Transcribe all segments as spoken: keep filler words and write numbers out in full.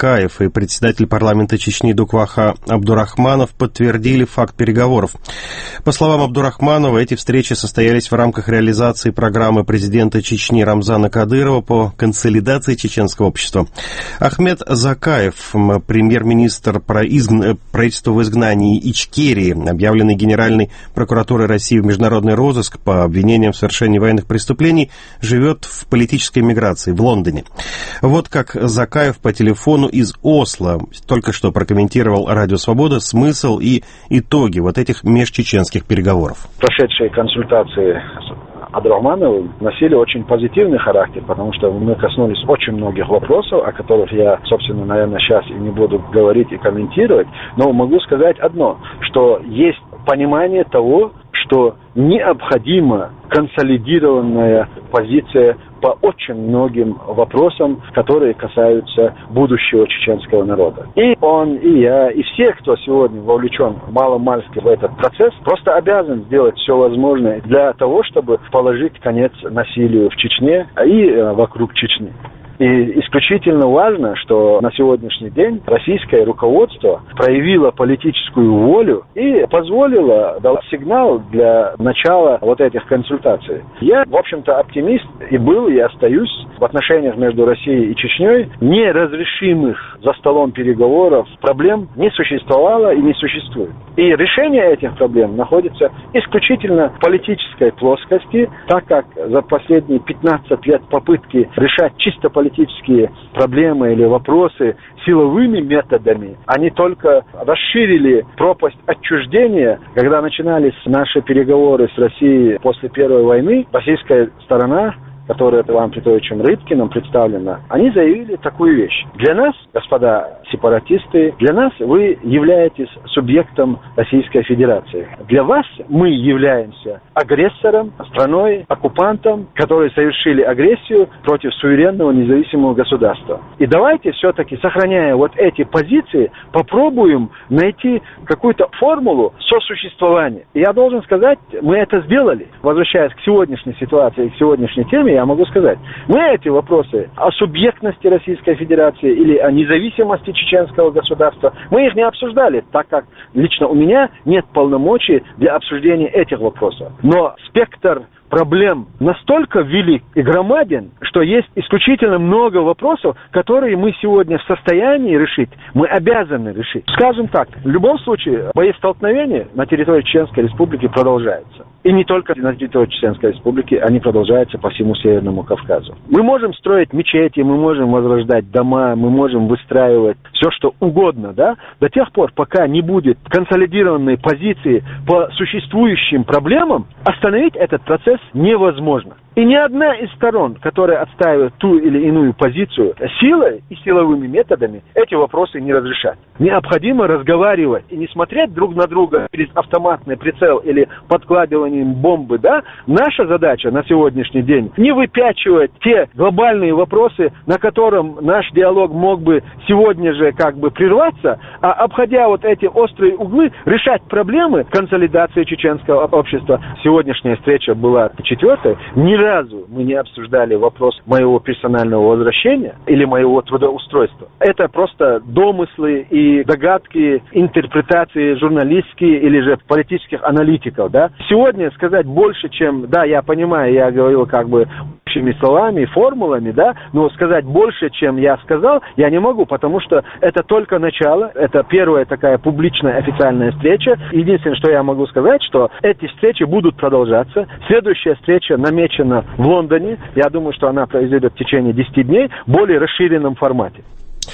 Закаев и председатель парламента Чечни Дукваха Абдурахманов подтвердили факт переговоров. По словам Абдурахманова, эти встречи состоялись в рамках реализации программы президента Чечни Рамзана Кадырова по консолидации чеченского общества. Ахмед Закаев, премьер-министр правительства в изгнании Ичкерии, объявленный Генеральной прокуратурой России в международный розыск по обвинениям в совершении военных преступлений, живет в политической миграции в Лондоне. Вот как Закаев по телефону из Осло только что прокомментировал Радио Свобода смысл и итоги вот этих межчеченских переговоров. Прошедшие консультации с Абдурахмановым носили очень позитивный характер, потому что мы коснулись очень многих вопросов, о которых я, собственно, наверное, сейчас и не буду говорить и комментировать, но могу сказать одно, что есть понимание того, что необходима консолидированная позиция по очень многим вопросам, которые касаются будущего чеченского народа. И он, и я, и все, кто сегодня вовлечен маломальски в этот процесс, просто обязан сделать все возможное для того, чтобы положить конец насилию в Чечне и вокруг Чечни. И исключительно важно, что на сегодняшний день российское руководство проявило политическую волю и позволило, дало сигнал для начала вот этих консультаций. Я, в общем-то, оптимист и был, и остаюсь в отношениях между Россией и Чечней. Неразрешимых за столом переговоров проблем не существовало и не существует. И решение этих проблем находится исключительно в политической плоскости, так как за последние пятнадцать лет попытки решать чисто политические проблемы или вопросы силовыми методами, они только расширили пропасть отчуждения. Когда начинались наши переговоры с Россией после Первой войны, российская сторона, которая Иваном Петровичем Рыбкиным представлена, они заявили такую вещь. Для нас, господа сепаратисты, для нас вы являетесь субъектом Российской Федерации. Для вас мы являемся агрессором, страной, оккупантом, которые совершили агрессию против суверенного независимого государства. И давайте все-таки, сохраняя вот эти позиции, попробуем найти какую-то формулу сосуществования. И я должен сказать, мы это сделали. Возвращаясь к сегодняшней ситуации, к сегодняшней теме, я могу сказать, мы эти вопросы о субъектности Российской Федерации или о независимости чеченского государства, мы их не обсуждали, так как лично у меня нет полномочий для обсуждения этих вопросов. Но спектр проблем настолько велик и громаден, что есть исключительно много вопросов, которые мы сегодня в состоянии решить, мы обязаны решить. Скажем так, в любом случае, боестолкновения на территории Чеченской Республики продолжаются. И не только на территории Чеченской Республики, они продолжаются по всему Северному Кавказу. Мы можем строить мечети, мы можем возрождать дома, мы можем выстраивать все, что угодно, да, до тех пор, пока не будет консолидированной позиции по существующим проблемам, остановить этот процесс невозможно. И ни одна из сторон, которая отстаивает ту или иную позицию, силой и силовыми методами эти вопросы не разрешат. Необходимо разговаривать и не смотреть друг на друга через автоматный прицел или подкладыванием бомбы, да? Наша задача на сегодняшний день не выпячивать те глобальные вопросы, на котором наш диалог мог бы сегодня же как бы прерваться, а обходя вот эти острые углы, решать проблемы консолидации чеченского общества. Сегодняшняя встреча была четвертой. Ни разу мы не обсуждали вопрос моего персонального возвращения или моего трудоустройства. Это просто домыслы и догадки, интерпретации журналистские или же политических аналитиков, да. Сегодня сказать больше, чем, да, я понимаю, я говорил как бы общими словами, формулами, да, но сказать больше, чем я сказал, я не могу, потому что это только начало, это первая такая публичная официальная встреча. Единственное, что я могу сказать, что эти встречи будут продолжаться. Следующая встреча намечена в Лондоне. Я думаю, что она произойдет в течение десяти дней в более расширенном формате.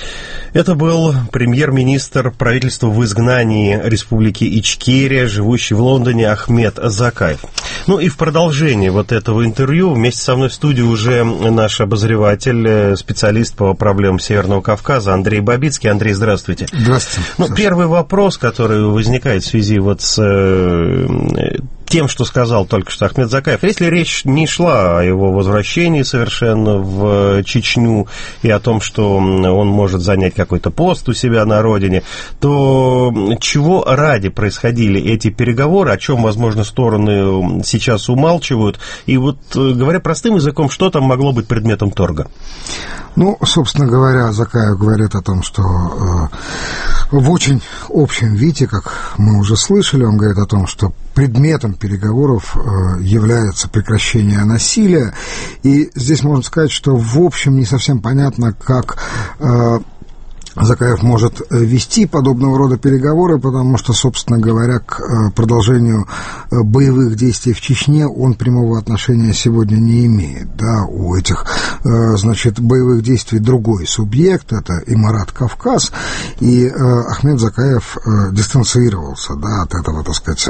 Это был премьер-министр правительства в изгнании Республики Ичкерия, живущий в Лондоне, Ахмед Закаев. Ну и в продолжение вот этого интервью вместе со мной в студии уже наш обозреватель, специалист по проблемам Северного Кавказа Андрей Бабицкий. Андрей, здравствуйте. Здравствуйте. Ну, первый вопрос, который возникает в связи вот с тем, что сказал только что Ахмед Закаев. Если речь не шла о его возвращении совершенно в Чечню и о том, что он может занять какой-то пост у себя на родине, то чего ради происходили эти переговоры, о чем, возможно, стороны сейчас умалчивают, и вот, говоря простым языком, что там могло быть предметом торга? Ну, собственно говоря, Закаев говорит о том, что э, в очень общем виде, как мы уже слышали, он говорит о том, что предметом переговоров э, является прекращение насилия, и здесь можно сказать, что в общем не совсем понятно, как э, Закаев может вести подобного рода переговоры, потому что, собственно говоря, к продолжению боевых действий в Чечне он прямого отношения сегодня не имеет. Да, у этих, значит, боевых действий другой субъект, это Имарат Кавказ, и Ахмед Закаев дистанцировался, да, от этого, так сказать,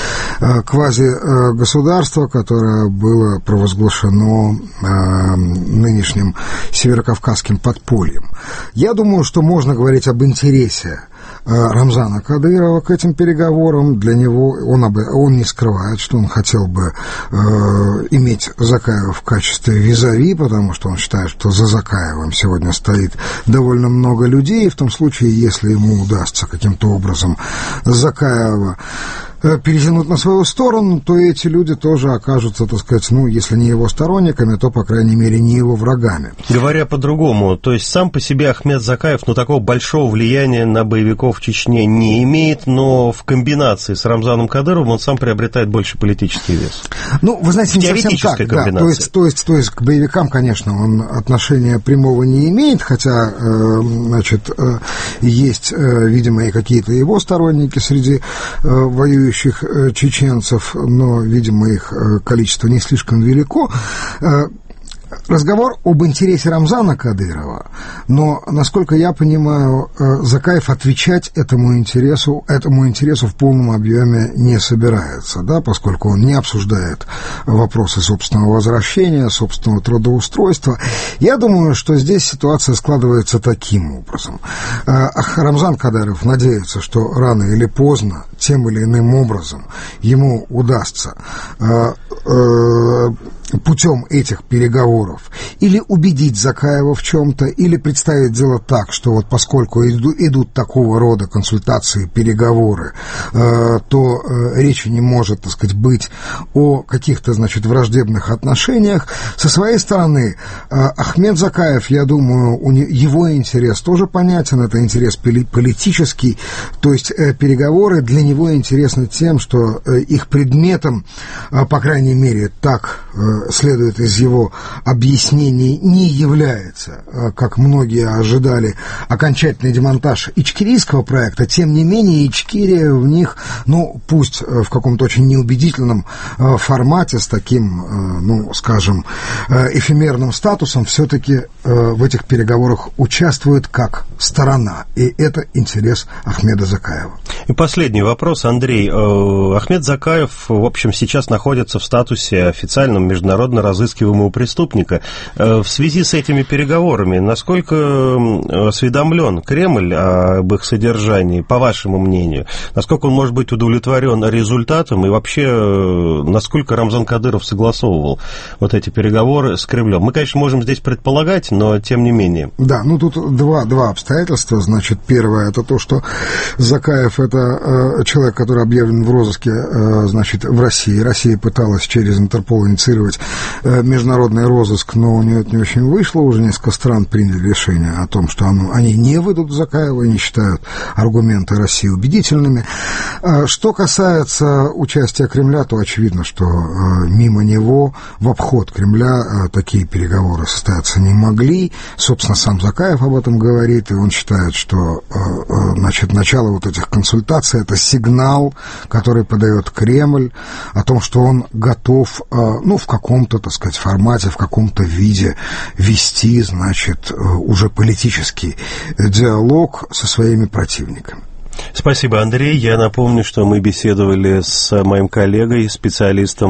квази-государства, которое было провозглашено нынешним северокавказским подпольем. Я думаю, что можно говорить об интересе Рамзана Кадырова к этим переговорам. Для него он, об, он не скрывает, что он хотел бы э, иметь Закаева в качестве визави, потому что он считает, что за Закаевым сегодня стоит довольно много людей. В том случае, если ему удастся каким-то образом Закаева перетянуть на свою сторону, то эти люди тоже окажутся, так сказать, ну, если не его сторонниками, то, по крайней мере, не его врагами. Говоря по-другому, то есть сам по себе Ахмед Закаев, ну, такого большого влияния на боевиков в Чечне не имеет, но в комбинации с Рамзаном Кадыровым он сам приобретает больше политический вес. Ну, вы знаете, не совсем так, да, то есть, то, есть, то есть к боевикам, конечно, он отношения прямого не имеет, хотя, э, значит, э, есть, э, видимо, и какие-то его сторонники среди э, воюющих чеченцев, но, видимо, их количество не слишком велико. Разговор об интересе Рамзана Кадырова, но, насколько я понимаю, Закаев отвечать этому интересу, этому интересу в полном объеме не собирается, да, поскольку он не обсуждает вопросы собственного возвращения, собственного трудоустройства. Я думаю, что здесь ситуация складывается таким образом. Рамзан Кадыров надеется, что рано или поздно, тем или иным образом, ему удастся путем этих переговоров или убедить Закаева в чем-то, или представить дело так, что вот поскольку иду, идут такого рода консультации, переговоры, э, то э, речи не может, так сказать, быть о каких-то, значит, враждебных отношениях. Со своей стороны, э, Ахмед Закаев, я думаю, у не, его интерес тоже понятен, это интерес политический, то есть э, переговоры для него интересны тем, что э, их предметом, э, по крайней мере, так э, следует из его объяснений, не является, как многие ожидали, окончательный демонтаж ичкерийского проекта. Тем не менее, Ичкерия в них, ну, пусть в каком-то очень неубедительном формате, с таким, ну, скажем, эфемерным статусом, все-таки в этих переговорах участвует как сторона. И это интерес Ахмеда Закаева. И последний вопрос, Андрей. Ахмед Закаев, в общем, сейчас находится в статусе официальном международного международно разыскиваемого преступника. В связи с этими переговорами, насколько осведомлен Кремль об их содержании, по вашему мнению? Насколько он может быть удовлетворен результатом и вообще, насколько Рамзан Кадыров согласовывал вот эти переговоры с Кремлем? Мы, конечно, можем здесь предполагать, но тем не менее. Да, ну тут два, два обстоятельства. Значит, первое, это то, что Закаев — это э, человек, который объявлен в розыске, э, значит, в России. Россия пыталась через Интерпол инициировать международный розыск, но у нее это не очень вышло. Уже несколько стран приняли решение о том, что оно, они не выйдут Закаева и не считают аргументы России убедительными. Что касается участия Кремля, то очевидно, что мимо него, в обход Кремля, такие переговоры состояться не могли. Собственно, сам Закаев об этом говорит, и он считает, что, значит, начало вот этих консультаций — это сигнал, который подает Кремль о том, что он готов, ну, в каком-то, так сказать, формате, в каком-то виде вести, значит, уже политический диалог со своими противниками. Спасибо, Андрей. Я напомню, что мы беседовали с моим коллегой, специалистом